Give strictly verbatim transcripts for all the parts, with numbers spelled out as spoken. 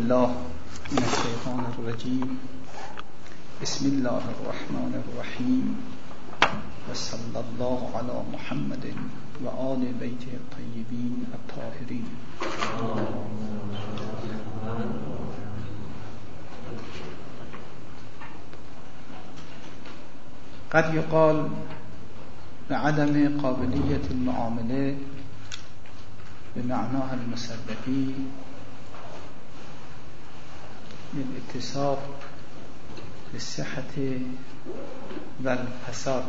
بالله من الشيطان الرجيم بسم الله الرحمن الرحيم وصلى الله على محمد وآل بيته الطيبين الطاهرين. قد يقال بعدم قابلية المعاملة بمعناها المسببي للاتصاف بالصحة والفساد،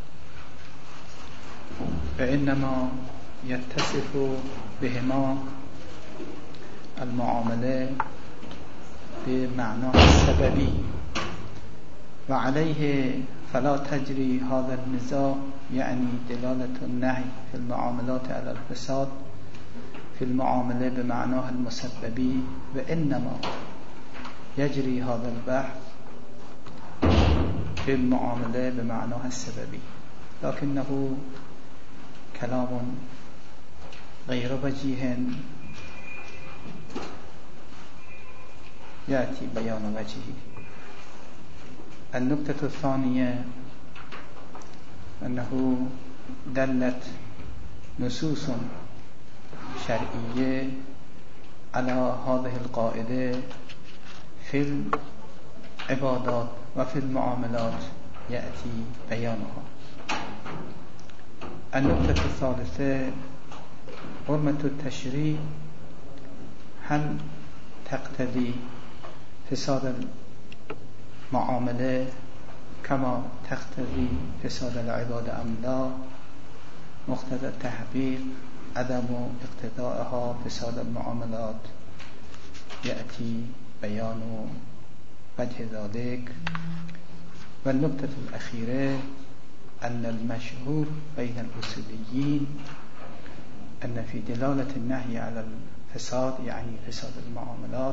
فإنما يتصف بهما المعاملة بمعناها السببي، وعليه فلا تجري هذا النزاع، يعني دلالة النهي في المعاملات على الفساد في المعاملة بمعناها المسببي، وإنما يجري هذا البحث في المعاملة بمعناها السببي، لكنه كلام غير وجيه يأتي بيان وجهه. النقطة الثانية أنه دلت نصوص شرعية على هذه القاعدة في العبادات وفي المعاملات يأتي بيانها. النقطة الثالثة حرمة التشريع، هل تقتضي فساد المعاملة كما تقتضي فساد العبادة أم لا؟ مقتضى التحقيق عدم اقتضاءها فساد المعاملات يأتي بيان وجه ذلك. والنقطة الأخيرة أن المشهور بين الأصوليين أن في دلالة النهي على الفساد يعني فساد المعاملات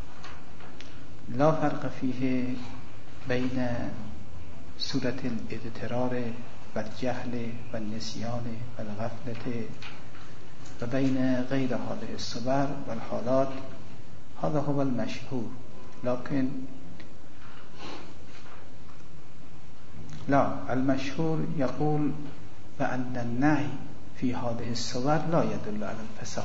لا فرق فيه بين سورة الاضطرار والجهل والنسيان والغفلة وبين غير هذه الصور والحالات. هذا هو المشهور، لكن لا، المشهور يقول بأن النهي في هذه الصور لا يدل على الفساد،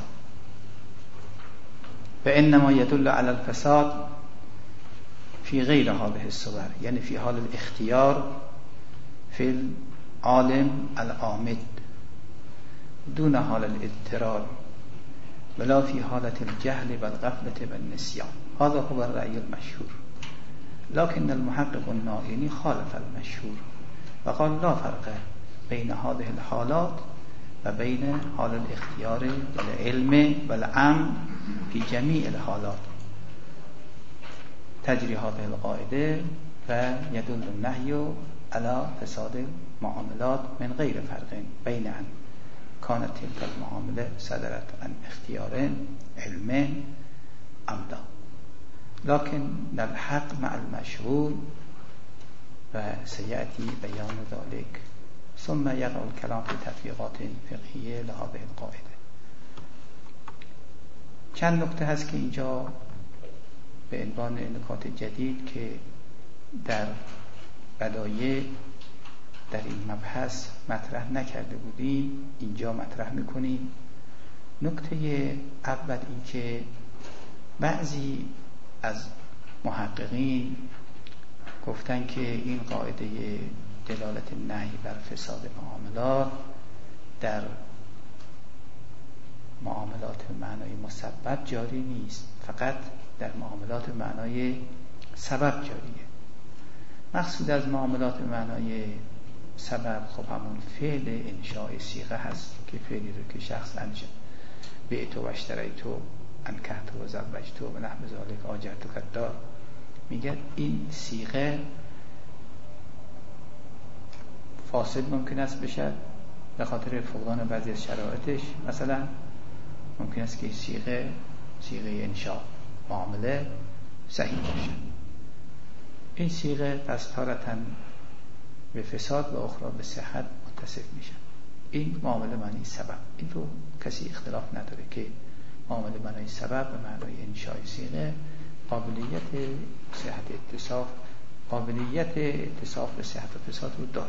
فإنما يدل على الفساد في غير هذه الصور، يعني في حال الاختيار في العالم العامد دون حال الاضطرار، ولا في حالة الجهل والغفلة والنسيان. هذا هو الرأي المشهور، لكن المحقق النائني خالف المشهور وقال لا فرق بين هذه الحالات وبين حال الاختيار والعلم والعمل، في جميع الحالات تجري هذه القاعدة فيدل النهي على فساد المعاملات من غير فرق بين أن كانت تلك المعاملة صدرت عن اختيار علم أم لا. لكن نلحق مع المشهور وسيأتي بيان ذلك، ثم يقع الكلام في تطبيقات فقهية لهذه القاعدة. چند نکته هست که اینجا به عنوان نکات جدید که در بدایع در این مبحث مطرح نکرده بودیم اینجا مطرح میکنیم. نکته اول این که بعضی از محققین گفتن که این قاعده دلالت نهی بر فساد معاملات در معاملات معنای مسبب جاری نیست، فقط در معاملات معنای سبب جاریه. مقصود از معاملات معنای سبب خب همون فعل انشاء صیغه هست که فعلی رو که شخص انجام بیعت و اشتریت و انکحت و زوجت و نحو ذالک آجرت و کدار، میگه این صیغه فاسد ممکن است بشه به خاطر فقدان بعضی از شرایطش. مثلا ممکن است که صیغه صیغه انشاء معامله صحیح باشه، این صیغه پس تارتاً به فساد و اخرى به صحت متصف میشن. این معامله معنی سبب، این رو کسی اختلاف نداره که معامله معنی سبب به معنای انشاء صیغه قابلیت صحت اتصاف قابلیت اتصاف به صحت و فساد رو داره.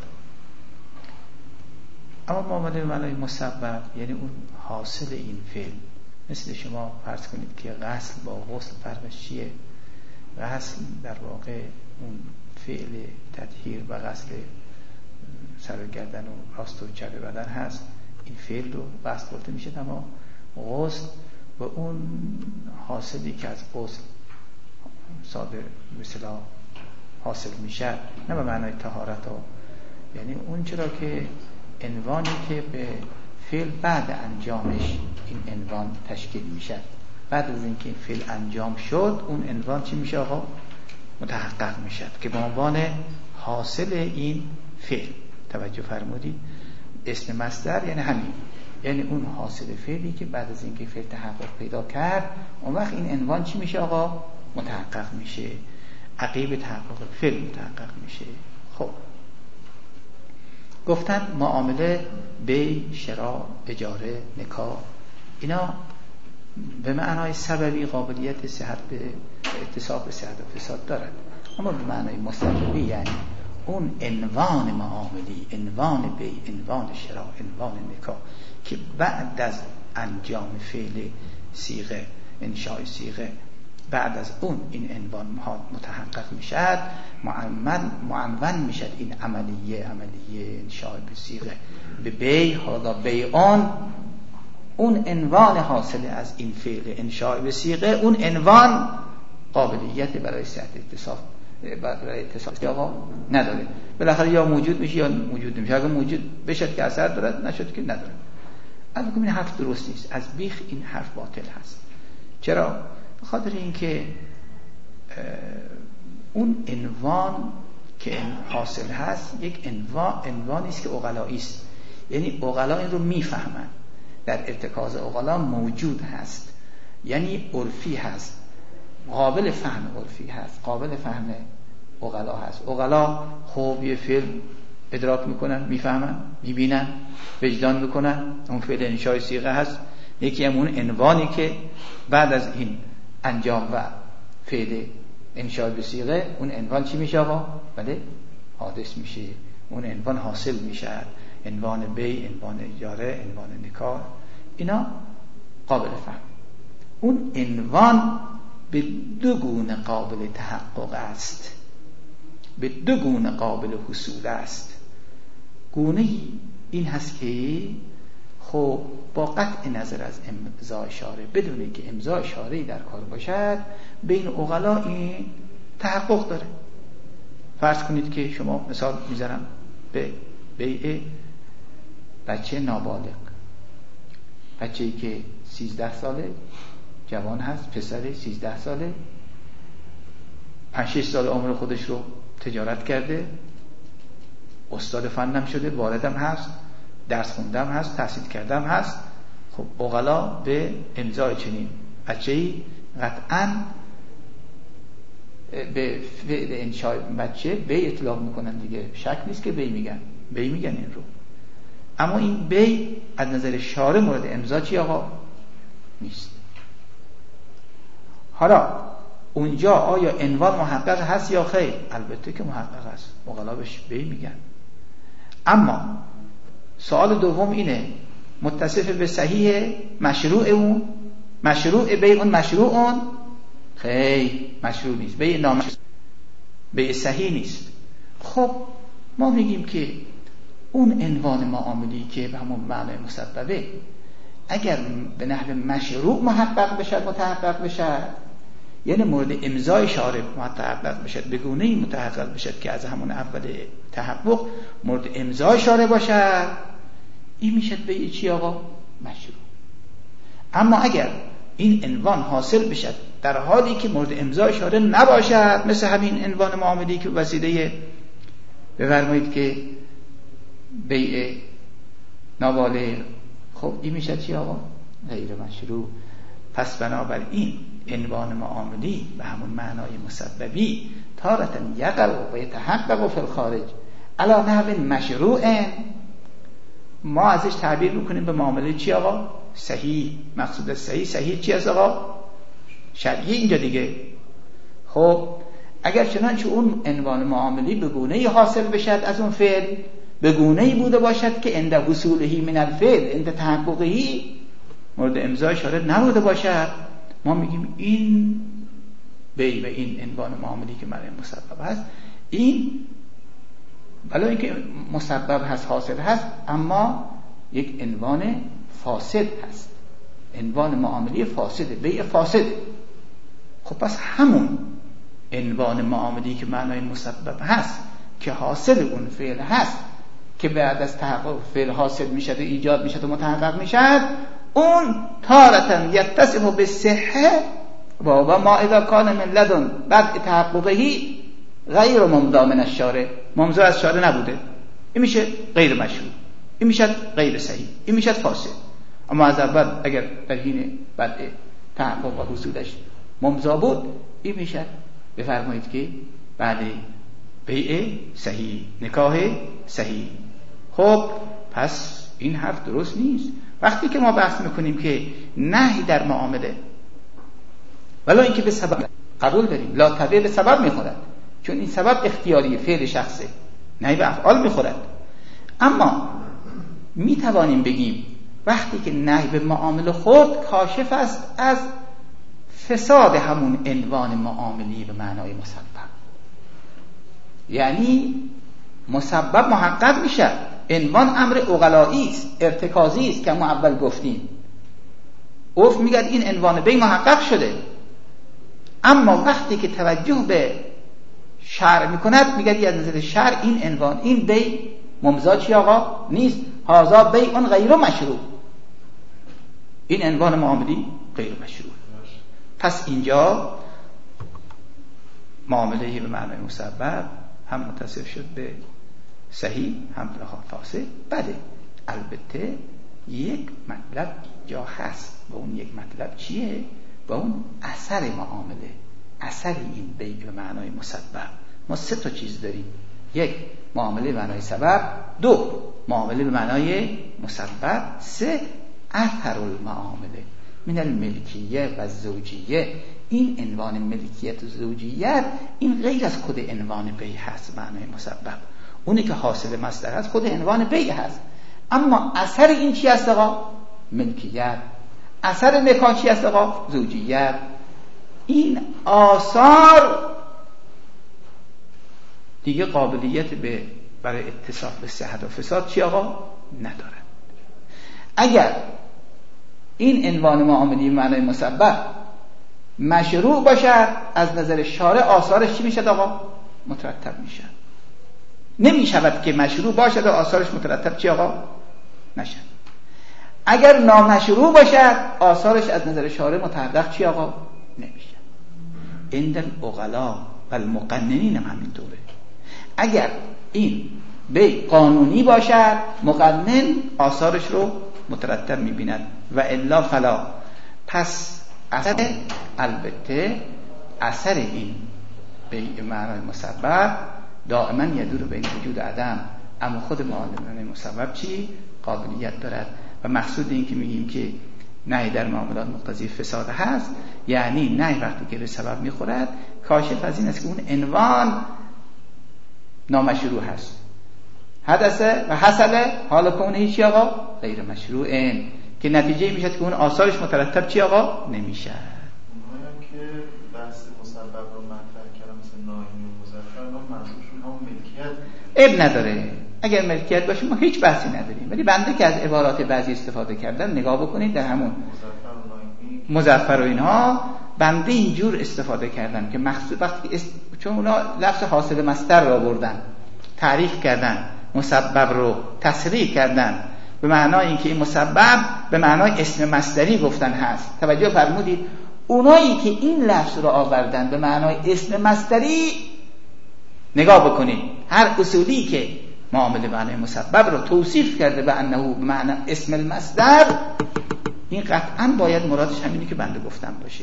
اما معامله معنای مسبب یعنی اون حاصل این فعل، مثل شما فرض کنید که غسل با غسل فرقش چیه؟ غسل در واقع اون فعل تطهیر و غسل سر و گردن و راست و چپ بدن هست، این فعل رو غسل گفته میشه. اما غسل و اون حاصلی که از غسل صادر مثلا حاصل میشه، نه به معنای طهارت ها، یعنی اون چرا که عنوانی که به فعل بعد انجامش این عنوان تشکیل میشه، بعد از اینکه این فعل انجام شد اون عنوان چی میشه آقا؟ متحقق میشه که به عنوان حاصل این فعل. توجه فرمودید؟ اسم مصدر یعنی همین، یعنی اون حاصل فعلی که بعد از اینکه فعل تحقق پیدا کرد اون وقت این عنوان چی میشه آقا؟ متحقق میشه، عقیب تحقق فعل متحقق میشه. خب گفتن معامله بیع، شراء، اجاره، نکاح، اینا به معنای سببی قابلیت صحت به اتصاف به صحت و فساد دارد، اما به معنای مسببی یعنی اون عنوان معاملی، عنوان بیع، عنوان شراء، عنوان نکاح که بعد از انجام فعل صیغه، انشاء صیغه، بعد از اون این عنوان متحقق میشد، معنون میشد این عملیه، عملیه انشاء به صیغه به بیع، حالا بیعان، اون عنوان حاصل از این فعل انشاء به صیغه، اون عنوان قابلیت برای صحت اتصاف برای اتصاف آقا نداره. بالاخره یا موجود میشه یا موجود نمیشه. اگه موجود بشد که اثر دارد، نشد که نداره. البته این حرف درست نیست، از بیخ این حرف باطل هست. چرا؟ به خاطر اینکه اون عنوان که حاصل هست یک عنوان عنوانی است که عقلایی است، یعنی عقلا این رو میفهمن، در ارتکاز عقلا موجود هست، یعنی عرفی هست، قابل فهم عرفی هست، قابل فهم عقلا هست. عقلا خوب یه فیلم ادراک میکنن، میفهمن، میبینن، وجدان میکنن، اون فعل انشاء صیغه هست. یکی هم اون عنوانی که بعد از این انجام و فعل انشاء به صیغه، اون عنوان چی میشه آقا؟ بله حادث میشه، اون عنوان حاصل میشه، عنوان بیع، عنوان اجاره، عنوان نکاح، اینا قابل فهم. اون عنوان به دو گونه قابل تحقق است، به دو گونه قابل حصول است. گونه این هست که خب با قطع نظر از امضای شارع، بدون اینکه امضای شارعی در کار باشد، بین عقلا این تحقق داره. فرض کنید که شما مثال میذارم به بیع بچه نابالغ، بچه‌ای که سیزده ساله جوان هست، پسر سیزده ساله، پنج شش سال عمر خودش رو تجارت کرده، استاد فنم شده، واردم هست، درس خوندم هست، تحصیل کردم هست. خب عقلا به امضای چنین بچه‌ای قطعاً به فعل انشاء بچه بی اطلاق میکنن دیگه، شک نیست که بی میگن، بی میگن این رو. اما این بی از نظر شارع مورد امضا چی آقا؟ نیست. حالا اونجا آیا عنوان محقق هست یا خیر؟ البته که محقق هست، عقلا بهش بی میگن. اما سوال دوم اینه، متصف به صحیح مشروع اون، مشروع بی اون مشروع اون؟ خیر مشروع نیست، بی نامشروع، بی صحیح نیست. خب ما میگیم که اون عنوان معاملی که به همون معنای مسببه اگر به نحو مشروع محقق بشد، متحقق بشد، یعنی مورد امضای شارع متحقق بشد، به گونه‌ای متحقق بشد که از همون اول تحقق مورد امضای شارع باشد، این میشد به چی آقا؟ مشروع. اما اگر این عنوان حاصل بشد در حالی که مورد امضای شارع نباشد، مثل همین عنوان معاملی که وسیله بفرمایید که بیع نابالغ، خب این میشه چی آقا؟ غیر مشروع. پس بنابراین عنوان معاملی به همون معنای مسببی تارة یقع و یتحقق فی الخارج علی نحو مشروع، ما ازش تعبیر میکنیم به معامله چی آقا؟ صحیح. مقصود صحیح، صحیح چی است آقا؟ شرعی اینجا دیگه. خب اگر چنانچه اون عنوان معاملی به گونه‌ای حاصل بشد از اون فعل، به گونه‌ای بوده باشد که عند حصولهی من الفعل عند تحققهی مورد امضای شارع نبوده باشد، ما میگیم این بی و این عنوان معاملی که معنی مسبب هست، این بلا اینکه مسبب هست حاصل هست اما یک عنوان فاسد هست، عنوان معاملی فاسده، بیع فاسده. خب پس همون عنوان معاملی که معنای مسبب هست که حاصل اون فعل هست که بعد از تحقق فعل حاصل میشد و ایجاد میشد و متحقق میشد، اون تارتن یتصف بالصحه و ما اذا کان من لدن بعد تحققهی غیر ممضی من الشارع، ممضی از شارع نبوده، این میشه غیر مشروع، این میشه غیر صحیح، این میشه فاسد. اما از اول اگر در حین بعد تحقق و حصولش ممضی بود، این میشه بفرمایید که بعد بیع صحیح، نکاح صحیح. خب پس این حرف درست نیست. وقتی که ما بحث میکنیم که نهی در معامله ولی اینکه به سبب قبول داریم، لا تبع به سبب میخورد، چون این سبب اختیاری فعل شخصه، نهی به افعال میخورد. اما میتوانیم بگیم وقتی که نهی به معامله خورد کاشف است از فساد همون عنوان معاملی به معنای مسبب، یعنی مسبب محقق میشه، عنوان امر عقلایی است، ارتکازی است که ما اول گفتیم، عرف میگه این عنوان بی محقق شده. اما وقتی که توجه به شرع میکند میگه از نظر شرع این عنوان این بی ممضی چی آقا نیست، هذا بیع غیر مشروع، این عنوان معاملی غیر مشروع. پس اینجا معامله به معنای مسبب هم متصف شد به صحیح هم به فاسد. بله البته یک مطلب اینجا هست و اون یک مطلب چیه؟ و اون اثر معامله، اثر این بیع به معنای مسبب. ما سه تا چیز داریم، یک معامله به معنای سبب، دو معامله به معنای مسبب، سه اثر المعامله من الملکیه و زوجیه. این عنوان ملکیت و زوجیت این غیر از خود عنوان بیع هست معنای مسبب، اونی که حاصل مصدر هست خود عنوان بیع هست. اما اثر این چی هست آقا؟ ملکیت. اثر نکاح چی هست آقا؟ زوجیت. این آثار دیگه قابلیت به برای اتصاف به صحت و فساد چی آقا؟ ندارد. اگر این عنوان معاملی معنای مسبب مشروع باشد از نظر شارع، آثارش چی میشد آقا؟ مترتب میشد. نمی شود که مشروع باشد و آثارش مترتب چی آقا؟ نشد. اگر نامشروع باشد آثارش از نظر شارع متحقق چی آقا؟ نمیشه. عند العقلا و المقننین هم همینطوره. اگر این بیع قانونی باشد مقنن آثارش رو مترتب میبیند و الا فلا. پس اثر البته اثر این بیع معنای مسبب دائما یدور بین وجود عدم، اما خود معامله مسبب چی؟ قابلیت دارد. و مقصود این که میگیم که نهی در معاملات مقتضی فساد هست، یعنی نهی وقتی که به سبب میخورد کاشف از این است که اون عنوان نامشروع هست، حدثه و حصله حالا کونه هیچی آقا غیر مشروعه، که نتیجه میشه که اون آثارش مترتب چی آقا نمیشه. اونایی که بحث مسبب رو مطرح کردن مثل ناهی و مظفر، اونها منظورشون هم ملکیت اب نداره. اگر ملکیت باشه ما هیچ بحثی نداریم، ولی بنده که از عبارات بعضی استفاده کردن نگاه بکنید در همون مظفر و اینها بنده اینجور استفاده کردن که مخصوص وقتی است... چون اونا لفظ حاصل مصدر را بردن، تعریف کردن، مسبب رو تصریح کردن به معنای اینکه این مسبب به معنای اسم مصدری گفتن هست. توجه فرمودید اونایی که این لفظ رو آوردن به معنای اسم مصدری، نگاه بکنید هر اصولی که معامله معنای مسبب رو توصیف کرده به انه به معنی اسم المصدر، این قطعا باید مرادش همینی که بنده گفتم باشه.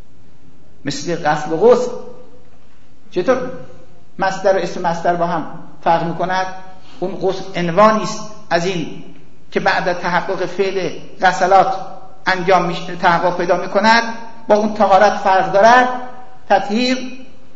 مثل غسل و غسل، چطور مصدر و اسم مصدر با هم فرق میکند؟ اون غسل عنوانی است از این که بعد تحقق فعل غسلات انجام میشه، تحقق پیدا میکند، با اون طهارت فرق دارد. تطهیر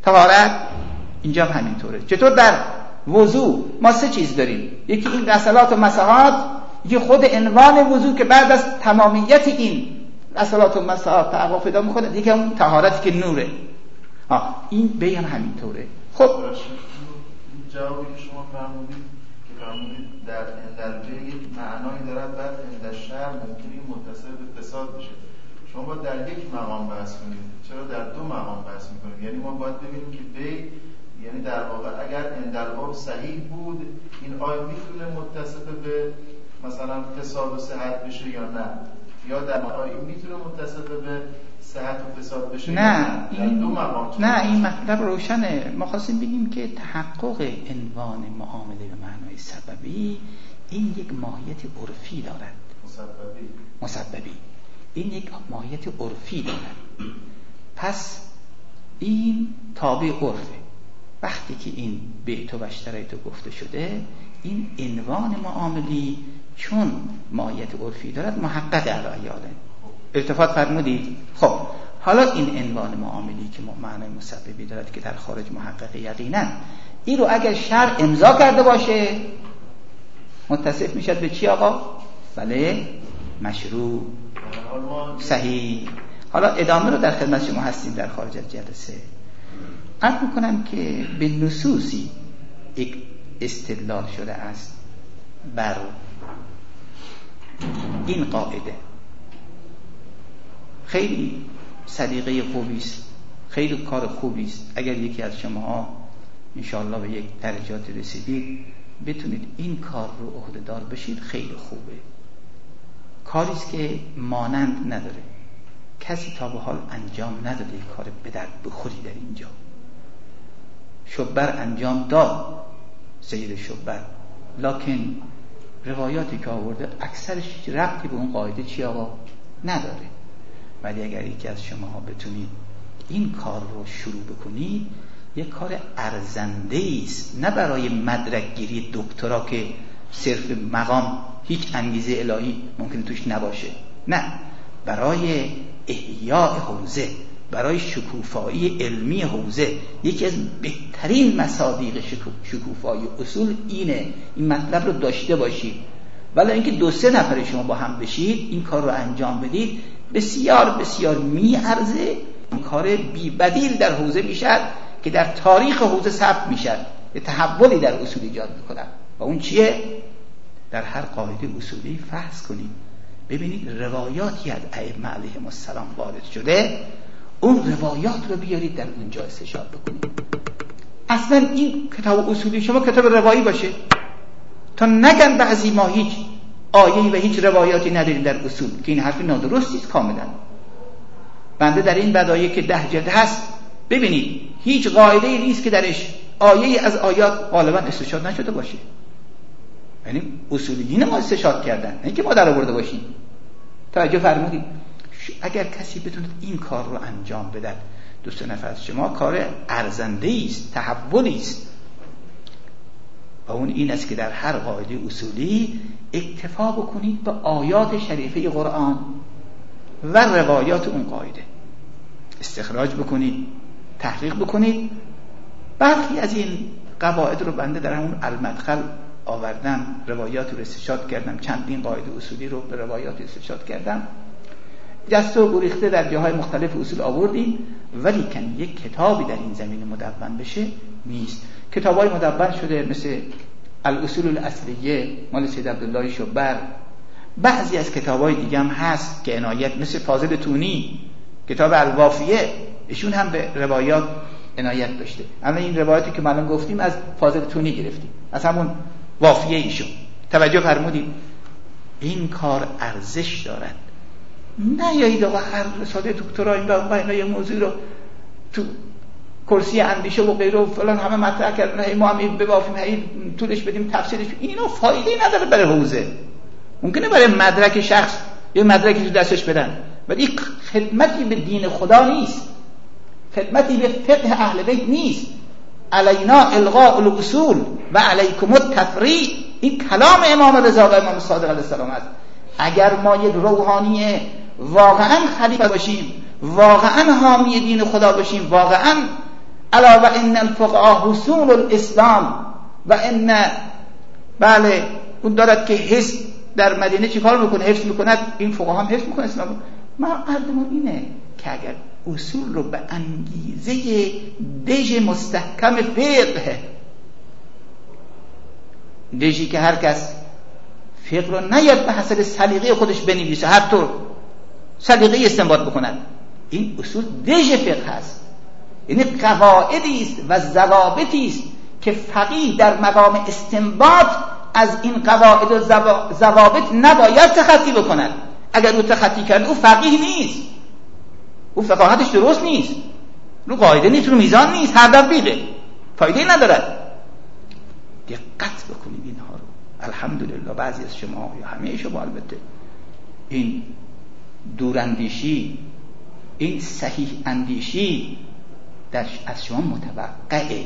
طهارت اینجا هم همینطوره. چطور در وضو ما سه چیز داریم، یکی این غسلات و مسحات، یکی خود عنوان وضو که بعد از تمامیت این غسلات و مسحات تحقق پیدا میکنه، یکی اون طهارتی که نوره. ها این بی هم همینطوره. خب جوابی که شما فرمودید که فرمودید در اندرجه یک معنایی دارد، بعد اندر شهر ممکنی متصل به فساد بشه. شما باید در یک مقام بحث کنید، چرا در دو مقام بحث میکنید؟ یعنی ما باید ببینیم که بی، یعنی در واقع اگر اندرآب صحیح بود، این آیا میتونه متصل به مثلا فساد و صحت بشه یا نه؟ یا در واقع این میتونه متصل به صحت و فساد بشه؟ نه این دو مقام. نه این مطلب روشنه. ما خواستیم بگیم که تحقق عنوان معامله به معنای سببی این یک ماهیت عرفی دارد. مسببی مسببی این یک ماهیت عرفی دارد. پس این تابع عرفه. وقتی که این بیت و اشتریت گفته شده، این عنوان معاملی چون ماهیت عرفی دارد محقق الایاله. التفات فرمودید؟ خب حالا این عنوان معاملی که معنای مسببی دارد که در خارج محقق یقینا، این رو اگر شرع امضا کرده باشه متصف میشد به چی آقا؟ بله مشروع، صحیح. حالا ادامه رو در خدمت شما هستیم در خارج از جلسه. عرض میکنم که به نصوصی یک استدلال شده است بر این قاعده. خیلی سلیقه خوبی است، خیلی کار خوبی است. اگر یکی از شما انشاءالله به یک درجات رسیدید بتونید این کار رو عهده‌دار بشید، خیلی خوبه. کاری است که مانند نداره، کسی تا به حال انجام نداده کار به درد بخوری در اینجا. شبر انجام داد، سید شبر، لکن روایاتی که آورده اکثرش ربطی به اون قاعده چی آقا نداره. ولی اگر یکی از شما بتونید این کار رو شروع بکنید، یک کار ارزنده است، نه برای مدرک گیری دکترا که صرف مقام هیچ انگیزه الهی ممکن توش نباشه، نه، برای احیاء حوزه، برای شکوفایی علمی حوزه. یکی از بهترین مصادیق شکوفایی اصول اینه این مطلب رو داشته باشید. ولی اینکه دو سه نفر شما با هم بشید این کار رو انجام بدید، بسیار بسیار میارزه. این کار بی بدیل در حوزه میشد که در تاریخ حوزه ثبت میشد، یه تحولی در اصول ایجاد میکنن. و اون چیه؟ در هر قاعده اصولی فحص کنید، ببینید روایاتی از ائمه علیهم السلام وارد شده، اون روایات رو بیارید در اونجا استشهاد بکنید. اصلا این کتاب اصولی شما کتاب روایی باشه تا نگن بعضی ما هیچ آیه‌ای و هیچ روایاتی نداریم در اصول، که این حرف نادرستی است کاملا. بنده در این بدایع که ده جلد هست ببینید هیچ قاعده‌ای نیست که درش آیه‌ای از آیات غالبا استشهاد نشده باشه. یعنی اصولیین ما استشهاد کردن، نه که ما در آورده باشیم. توجه فرمودید؟ اگر کسی بتونه این کار رو انجام بده، دو سه نفر از شما، کار ارزنده‌ای است، تحولی است. و اون این است که در هر قاعده اصولی اکتفا بکنید به آیات شریفه قرآن و روایات اون قاعده، استخراج بکنید، تحقیق بکنید. برخی از این قواعد رو بنده در همون المدخل آوردم، روایات رو استشهاد کردم، چندین قاعده اصولی رو به روایات استشهاد کردم، جسته و گریخته در جاهای مختلف اصول آوردیم. ولی کن یک کتابی در این زمینه مدون بشه نیست. کتابای مدون شده مثل الاصول الاصلیه مال سید عبدالله شبر، بعضی از کتابای دیگه هم هست که عنایت، مثل فاضل تونی کتاب الوافیه، ایشون هم به روایات عنایت داشته. اما این روایاتی که ما گفتیم از فاضل تونی گرفتیم، از همون وافیه ایشون. توجه فرمودید؟ این کار ارزش دارد. نه یایید آقا هر رساله دکترا این و اینا یه موضوع رو تو کرسی اندیشه و غیره و فلان همه مطرح کردن، ما هم ببافیم هی طولش بدیم تفسیرش، اینا فایده نداره برای حوزه. ممکنه برای مدرک شخص یه مدرکی تو دستش بدن، ولی خدمتی به دین خدا نیست، خدمتی به فقه اهل بیت نیست. علینا الغاء الاصول و علیکم التفریع، این کلام امام رضا و امام صادق علیه السلام است. اگر ما یک روحانی واقعا خلیفه باشیم، واقعا حامی دین خدا باشیم، واقعا الا و ان الفقهاء حصول الاسلام و ان بله اون دارد که حس در مدینه چی کار میکنه؟ حفظ میکند. این فقها هم حفظ میکنه اسلام. ما قدرمون اینه که اگر اصول رو به انگیزه دژ مستحکم فقه، دژی که هر کس فقه رو نیاد به حسب سلیقه خودش بنویسه، هر طور سلیقه استنباط بکند، این اصول دژ فقه هست. یعنی قواعدی است و ضوابطی است که فقیه در مقام استنباط از این قواعد و ضوابط نباید تخطی بکند. اگر او تخطی کرد او فقیه نیست، او فقاهتش درست نیست، رو قاعده نیست، رو میزان نیست، هر دقیقه فایده ندارد. دقت بکنید اینها رو. الحمدلله بعضی از شما یا همه شما البته این دوراندیشی، این صحیح اندیشی در از شما متوقعه.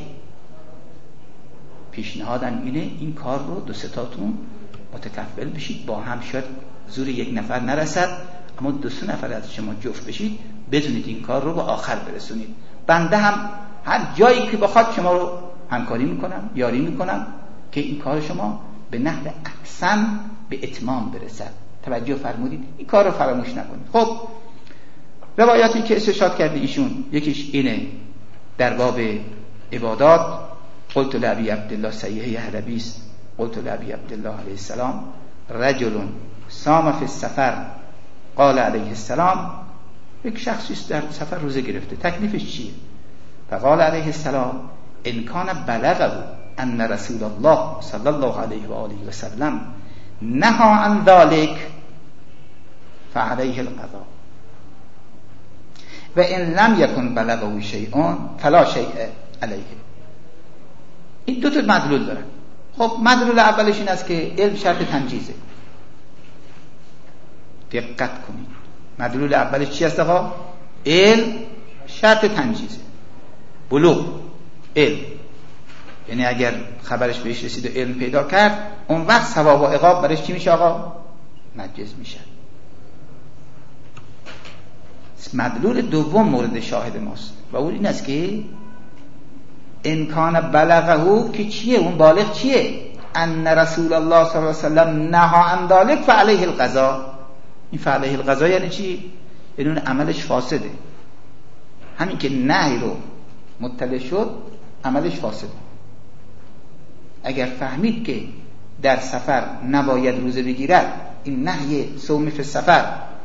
پیشنهادم اینه این کار رو دو ستاتون متکفل بشید، با هم شاید زور یک نفر نرسد، اما دو سه نفر از شما جفت بشید، بدونید این کار رو به آخر برسونید. بنده هم هر جایی که بخواد شما رو همکاری میکنم، یاری میکنم که این کار شما به نحو احسن به اتمام برسد. توجه فرمودید، این کار رو فراموش نکنید. خب روایاتی که استشهاد کرده ایشون، یکیش اینه در باب عبادات: قلت لابی عبدالله صحیحه حلبی است، قلت لابی عبدالله علیه السلام رجل صام فی السفر قال علیه السلام، یک شخصی در سفر روزه گرفته، تکلیفش چیه؟ فقال علیه السلام ان کان بلغه ان رسول الله صلی الله علیه و آله و سلم نهى عن ذلك فعليه القضاء و ان لم یکن بلغه شیء فلا شیء علیه. این دو تا مدلول دارن. خب مدلول اولش این است که علم شرط تنجیزه. دقت کنید، مدلول اولش چی است آقا؟ علم شرط تنجیزه. بلوغ علم، یعنی اگر خبرش بهش رسید و علم پیدا کرد، اون وقت ثواب و عقاب برش چی میشه آقا؟ نجز میشه. مدلول دوم مورد شاهد ماست و اون این است که انکان بلغه، که چیه؟ اون بالغ چیه؟ ان رسول الله صلی الله علیه و سلم نهى عن ذلك فعليه القضاء. این فعليه القضاء یعنی چی؟ یعنی اون عملش فاسده. همین که نهی رو مطلع شد عملش فاسده. اگر فهمید که در سفر نباید روزه بگیرد، این نهی صوم فی السفر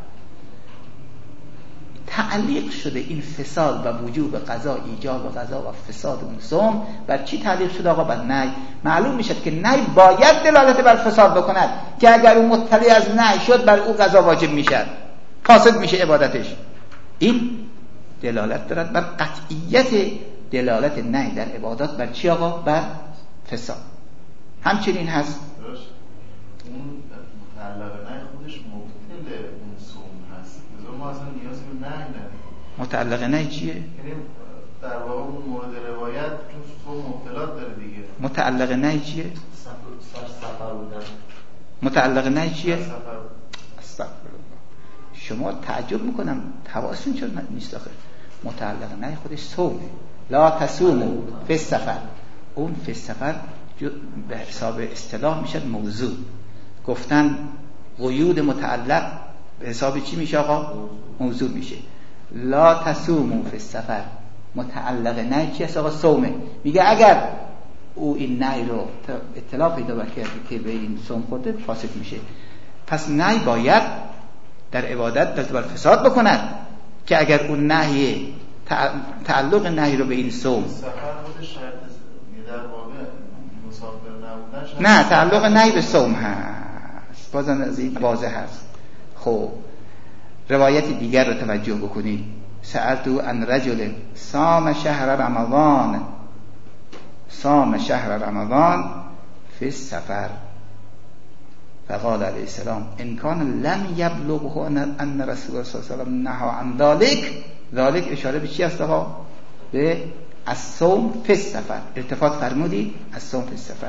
تعلیق شده، این فساد و وجوب قضا، ایجاب و قضا و فساد اون صوم بر چی تعلیق شده آقا؟ بر نهی. معلوم میشد که نهی باید دلالت بر فساد بکند، که اگر اون مطلع از نهی شد بر او قضا واجب میشد، فاسد میشه عبادتش. این دلالت دارد بر قطعیت دلالت نهی در عبادات بر چی آقا؟ بر فساد. همچنین هست اون متعلق نهی خودش مبطل اون صوم هست، ما اصلا نیازی به نهی نداریم. متعلق نهی چیه؟ یعنی در واقع اون مورد روایت چون صوم مبطلات داره دیگه. متعلق نهی چیه؟ سفر سفر بودن. متعلق نهی چیه؟ سفر. استغفرالله. شما تعجب میکنم حواستون چرا نیست آخه. متعلق نهی خودش صومه. لا تصوموا فی السفر. اون فی السفر به حساب اصطلاح میشد موضوع. گفتن قیود متعلق به حساب چی میشه آقا؟ موضوع میشه. لا تصوموا فی السفر، متعلق نهی چی است آقا؟ صومه. میگه اگر او این نهی رو اطلاع پیدا کرده که به این صوم خورده، فاسد میشه. پس نهی باید در عبادت دست بر فساد بکند، که اگر اون نهی تعلق نهی رو به این صوم سفر خودش شرط در واقع مسافر نبودن، نه تعلق نهی به صوم هست، بازم از این واضح هست. خب روایت دیگر رو توجه بکنید. سألتو عن رجل صام شهر رمضان صام شهر رمضان فی السفر فقال علیه السلام ان کان لم یبلغه ان رسول الله صلی الله علیه و سلم نهى عن ذلك. ذلك اشاره به چی است آقا؟ به الصوم فی السفر. التفات فرمودید الصوم فی السفر.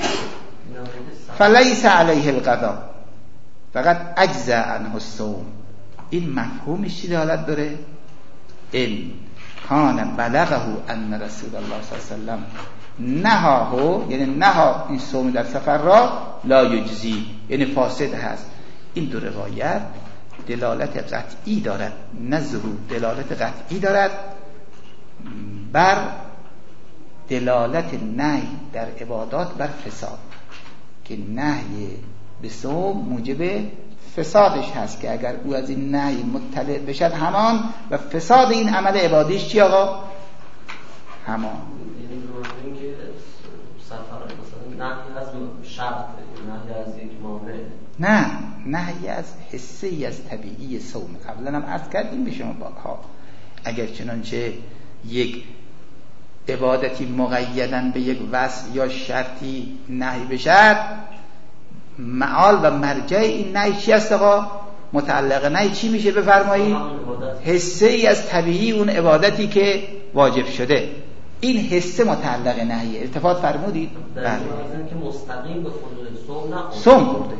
فلیس علیه القضاء، فقط اجزا عنه الصوم. این مفهومش چی دلالت داره؟ علم. کان بلغه ان رسول الله صلی الله علیه و سلم نهاه، یعنی نها این صوم در سفر را لا یجزی، یعنی فاسد هست. این دو روایت دلالت قطعی دارد، نه ظهور، دلالت قطعی دارد بر دلالت نهی در عبادات بر فساد، که نهی به صوم موجب فسادش هست، که اگر او از این نهی مطلع بشد همان و فساد این عمل عبادیش چی آقا؟ همان. این که سفر مثلا نهی از شرط، نهی از یک مانع، نه، نهی از حسی از طبیعی صوم. قبلا هم عرض کردیم به شما بارها، اگر چنانچه یک عبادتی مقیدن به یک وصف یا شرطی نهی بشد، معال و مرجع این نهی چی است آقا؟ متعلق نهی چی میشه بفرمایید؟ حسی از طبیعی اون عبادتی که واجب شده، این حسه متعلق نهیه. التفات فرمودید؟ بله. که مستقیم به خود صوم نه، صوم برده.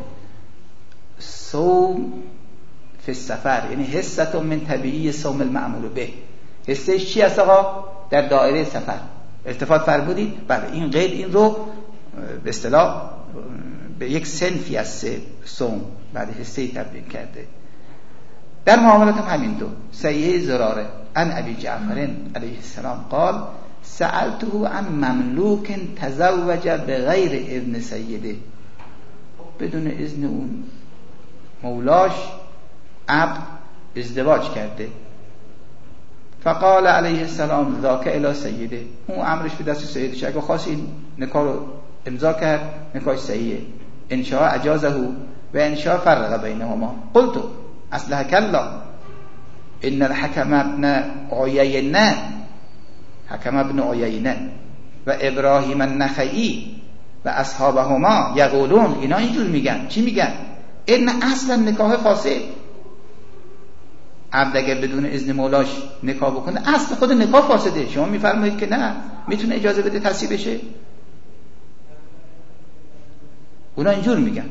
صوم فی السفر یعنی حسه من طبیعی صوم المعمول به. حسش چی است آقا؟ در دایره سفر. التفات فرمودید؟ بله. این قید این رو به اصطلاح به یک صنفی از صوم بعد حسه تبیین کرده. در معاملات هم همین دو. صحیح زراره عن ابی جعفر علیه السلام قال سألته عن مملوک تزوج بغیر اذن سیده، بدون اذن اون مولاش عبد ازدواج کرده. فقال علیه السلام ذاک الی سیده، اون امرش به دست سیدش، اگه خواست این نکاح رو امضا کرد نکاح صحیحه، ان شاء اجازه و ان شاء فرق بینهما. قلت اصلحك الله ان الحكم ابن عیینه، حکم ابن عیینه و ابراهیم النخعی و اصحابهما یقولون، اینا اینجور میگن. چی میگن؟ این اصلا نکاح فاسد. عبد اگر بدون اذن مولاش نکاح بکنه اصل خود نکاح فاسده. شما میفرمایید که نه، میتونه اجازه بده تصحیح بشه. اونا اینجور میگن.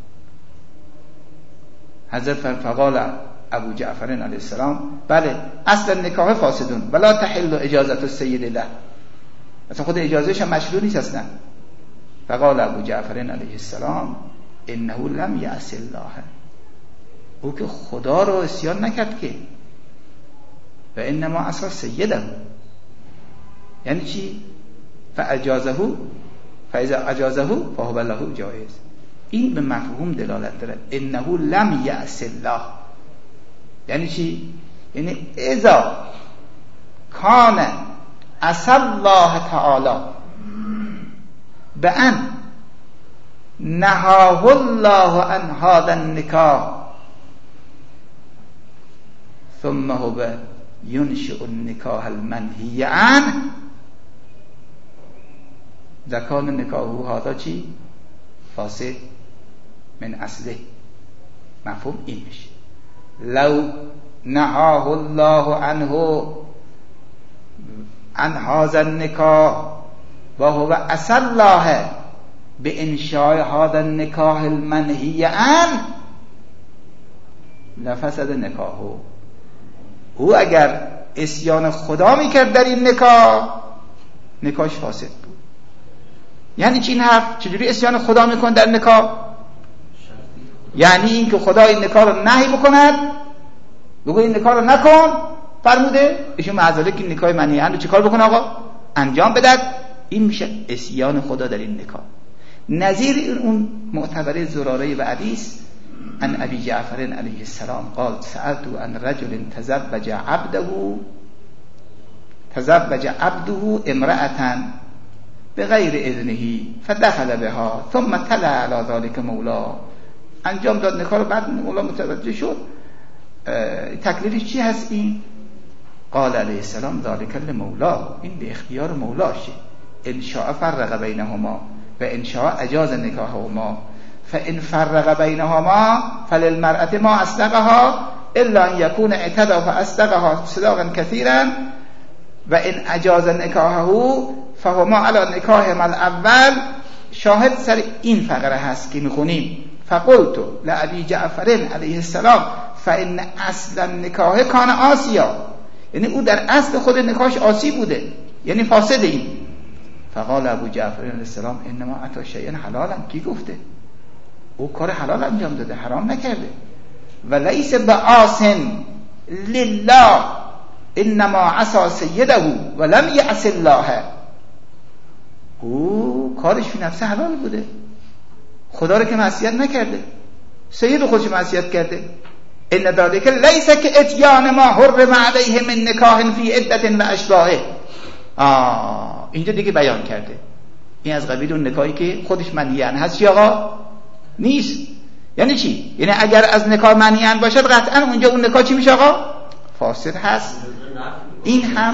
حضرت فقال ابو جعفر علیه السلام بله اصلا نکاح فاسدون ولا تحل اجازت السید له، اصلا خود اجازهش هم مشروع نیست اصلا. فقال ابو جعفر علیه السلام انه لم یعص الله، او که خدا رو عصیان نکرد که، و انما عصا سیده. یعنی چی؟ فاجازه فاذا اجازه فهو له جایز. این به مفهوم دلالت داره. انه لم یعص الله یعنی چی؟ یعنی اذا کان عصى الله تعالی بأن نهاه الله عن هذا النکاح ثم هو ينشئ النکاح المنهی عنه ذکان نکاحه هذا چی؟ فاسد من اصله. مفهوم این میشه. لو نهاه الله عنه عن هذا النکاح و هو عصى الله بانشاء هذا النکاح المنهی عنه لفسد نکاحه. او اگر عصیان خدا میکرد در این نکاح، نکاحش فاسد بود. یعنی چی این حرف؟ چجوری عصیان خدا میکن در نکاح؟ یعنی این که خدا این نکاح رو نهی بکند، بگو این نکاح رو نکن، فرموده ایشون معذاله که این نکاح منهی عنه رو چیکار بکنه آقا؟ انجام بدد. این میشه عصیان خدا در این نکاح. نظیر اون معتبره زراره و حدیث عن ابی جعفر علیه السلام قال سألت عن رجل تزوج عبده تزوج عبده امرأة بغیر اذنه فدخل بها ثم تلا على ذلك مولا. انجام داد نکاح رو، بعد مولا متوجه شد تکلیفش چی هست این؟ قال علیه السلام ذلك لمولا، این به اختیار مولاشه. ان شاء فرق بینهما و ان شاء اجاز نکاحهما فان فرق بینهما فللمرأة ما اصدقها الا ان يكون اعتدى فاصدقها صداقا كثيرا و ان اجاز نکاحه فهما على نکاحهما الاول. شاهد سر این فقره هست که میخونیم. فقلت لأبي جعفر علیه السلام فإن اصل النکاح کان آسیا، یعنی او در اصل خود نکاحش آسیب بوده، یعنی فاسد. این فقال ابو جعفر علیه السلام انما اتی شیئا حلالا. کی گفته؟ او کار حلال انجام داده، حرام نکرده. و لیس بعاص لله انما عصى سیده ولم یعص الله. او کارش فی نفسه حلال بوده، خدا رو که معصیت نکرده، سید خودش معصیت کرده. ان ذلک لیس که اتیان ما حرم علیه من نکاح فی عدة و اشباهه. آه اینجا دیگه بیان کرده این از قبیل اون نکاحی که خودش منهی عنه هست یا آقا نیست. یعنی چی؟ یعنی اگر از نکاح منهی عنه باشد قطعا اونجا اون نکاح چی میشه آقا؟ فاسد هست. این هم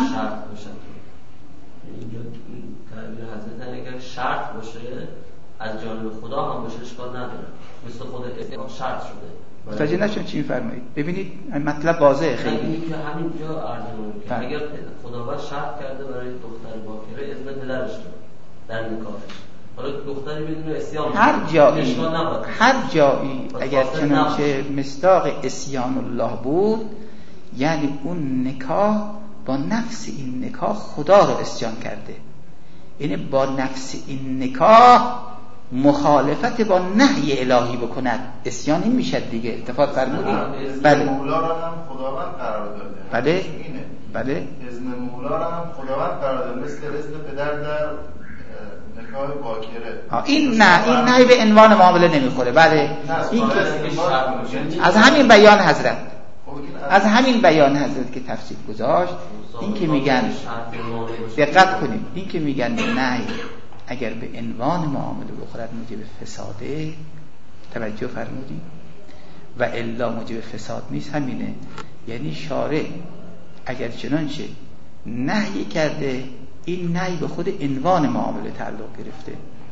شرط باشه از جانب خدا هم باشه اشکال نداره، مثل خود استقامت شرط شده. متوجه نشون چی میفرمایید؟ ببینید مطلب واضحه خیلی. اینی که همینجا عرض می‌کنم اگر خداوند شرط کرده برای دختر باکره اذن پدرش در نکاحش، حالا دختری بدون عصیان هر جایی هر جایی اگر چنانچه مصداق عصیان الله بود، یعنی اون نکاح با نفس این نکاح خدا رو عصیان کرده، یعنی با نفس این نکاح مخالفت با نهی الهی بکند، عصیان این میشد دیگه. اتفاق فرمودید؟ بله. مولا را هم خداوند قرار داده. بله. اینه. بله. اذن مولا را هم خداوند قرار داده، مثل اذن پدر در نکاح باکره. این نه، این نهی به عنوان معامله نمیخوره. بله. این که از همین بیان حضرت از همین بیان حضرت که تفصیل گذاشت، این که میگن دقت کنید، این که میگن نه اگر به عنوان معامله بخورد موجب فساده، توجه فرمودید، و الا موجب فساد نیست. همینه، یعنی شارع اگر چنانچه نهی کرده، این نهی به خود عنوان معامله تعلق گرفته،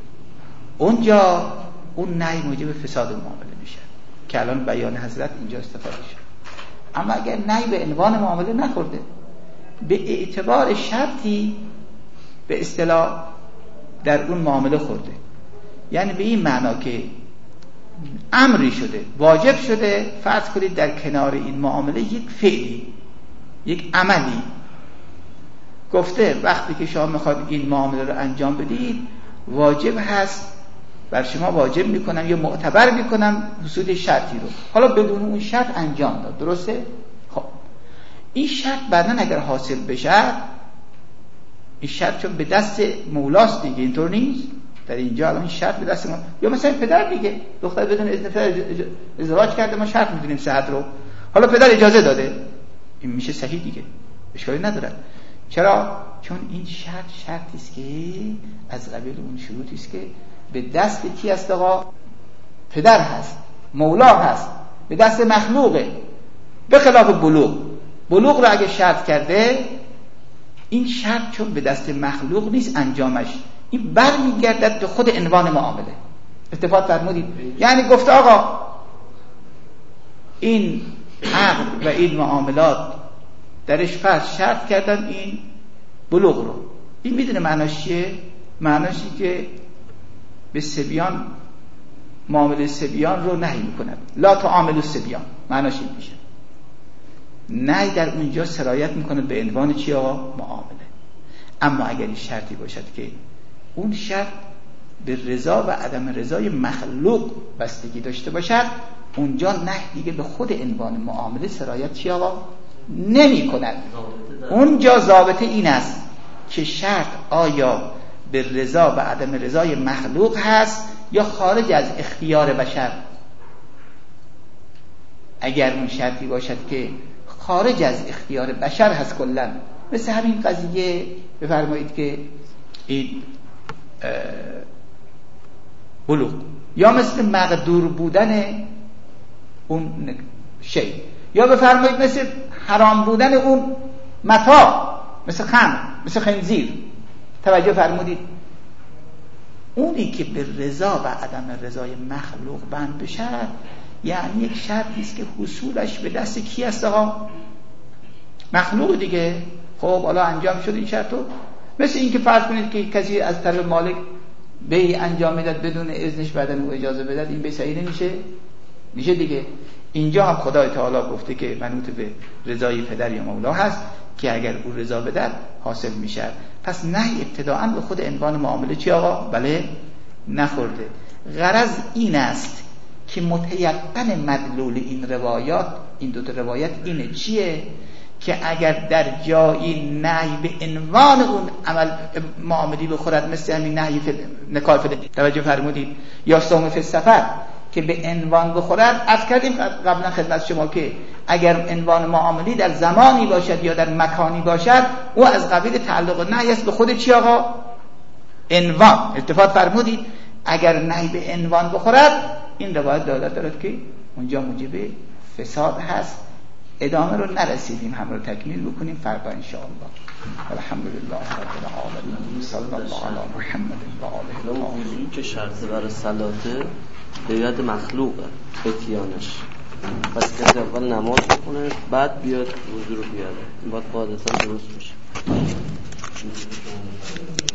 اونجا اون نهی موجب فساد معامله میشه که الان بیان حضرت اینجا استفاده شد. اما اگر نهی به عنوان معامله نخورده، به اعتبار شرطی به اصطلاح در اون معامله خورده، یعنی به این معنا که امری شده، واجب شده، فرض کنید در کنار این معامله یک فعلی، یک عملی گفته وقتی که شما میخواید این معامله رو انجام بدید واجب هست بر شما، واجب میکنم یا معتبر میکنم حصول شرطی رو، حالا بدون اون شرط انجام داد. درسته؟ خب این شرط بعداً اگر حاصل بشه، این شرط چون به دست مولاست دیگه، اینطور نیست در اینجا الان شرط به دست ما، یا مثلا پدر دیگه دختر بدون اذن پدر ازدواج کرده، ما شرط میدونیم صحت رو، حالا پدر اجازه داده، این میشه صحیح دیگه، اشکالی نداره. چرا؟ چون این شرط شرطی است که از قبیل اون شروطی است که به دست کی است آقا؟ پدر هست، مولا هست، به دست مخلوقه، به خلاف بلوغ. بلوغ رو اگه شرط کرده، این شرط چون به دست مخلوق نیست انجامش، این برمیگردد به خود عنوان معامله. اتفاق فرمودید؟ یعنی گفته آقا این عقد و این معاملات درش فرض شرط کردن این بلوغ رو، این میدونه معناش چیه؟ معناش اینه که به صبیان، معامله صبیان رو نهی میکنند، لا تعاملوا الصبیان، معناش این میشه. نهی در اونجا سرایت میکنه به عنوان چی آقا؟ معامله. اما اگر این شرطی باشد که اون شرط به رضا و عدم رضای مخلوق بستگی داشته باشد، اونجا نهی دیگه به خود عنوان معامله سرایت چی آقا؟ نمی کند. اونجا ضابطه این است که شرط آیا به رضا و عدم رضای مخلوق هست یا خارج از اختیار بشر. اگر اون شرطی باشد که خارج از اختیار بشر هست کلا، مثل همین قضیه بفرمایید که این بلوغ، یا مثل مقدور بودن اون شی، یا بفرمایید مثل حرام بودن اون متاع، مثل خمر، مثل خنزیر. توجه فرمودید؟ اونی که به رضا و عدم رضای مخلوق بند بشه، یعنی یک شرطی است که حصولش به دست کی است آقا؟ مخلوق دیگه. خب حالا انجام شد این شرط رو، مثل این که فرض کنید که کسی از طرف مالک بیع انجام میداد بدون اذنش، بعدن او اجازه بداد، این بیع صحیح نمیشه؟ میشه دیگه. اینجا هم خدای تعالی گفته که منوط به رضای پدر یا مولا هست، که اگر او رضا بده حاصل میشه. پس نهی ابتداءً به خود عنوان معامله چی آقا؟ بله نخورده. غرض این است که متیقن مدلول این روایات، این دو تا روایت اینه چیه؟ که اگر در جایی نهی به عنوان اون عمل معاملی بخورد، مثل همین نهی فی نکاح فی توجه فرمودید، یا صوم فی سفر که به عنوان بخورد، عرض کردیم قبلا خدمت شما که اگر عنوان معاملی در زمانی باشد یا در مکانی باشد، او از قبیل تعلق نهی است به خود چی آقا؟ عنوان. التفات فرمودید اگر نهی به عنوان بخورد، این روایت دلالت دارد که اونجا موجب فساد هست. ادامه رو نرسیدیم، هم رو تکمیل بکنیم فردا ان شاء الله. الحمدلله رب العالمین، صلی الله علی محمد و آله و وضوئی که شرط برای صلاته به ید مخلوقه اتیانش، پس کسی اول نماز بکنه بعد بیاد وضو رو بیاره، این باید قاعدتا درست بشه.